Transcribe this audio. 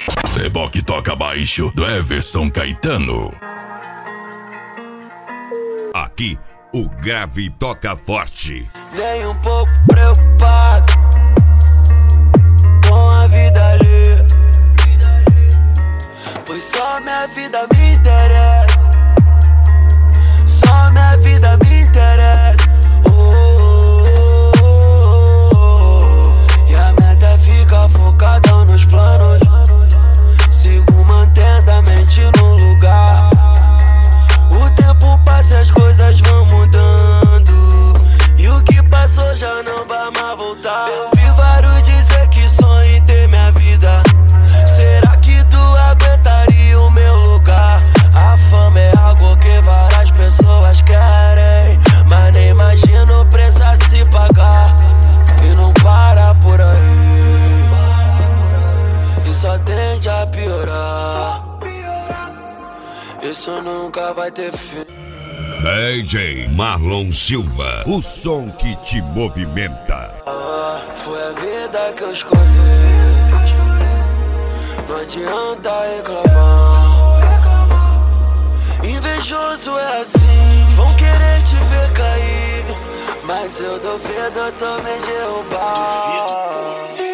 Reboque toca baixo do Everson Caetano. Aqui, o grave toca forte. Nem um pouco preocupado com a vida alheia, pois só minha vida me interessa. Só minha vida me interessa. E a meta fica focada nos planos. Sigo mantendo a mente no lugar. O tempo passa e as coisas vão mudando, e o que passou já não vai mais voltar. Eu vi vários dizer que sonho em ter minha vida. Será que tu aguentaria o meu lugar? A fama é algo que várias pessoas querem, mas nem imagino o preço a se pagar. E não para por aí, e só tende a piorar. Isso nunca vai ter fim. DJ Marlon Silva, o som que te movimenta. Foi a vida que eu escolhi, não adianta reclamar. Invejoso é assim, vão querer te ver cair, mas eu duvido tu me derrubar.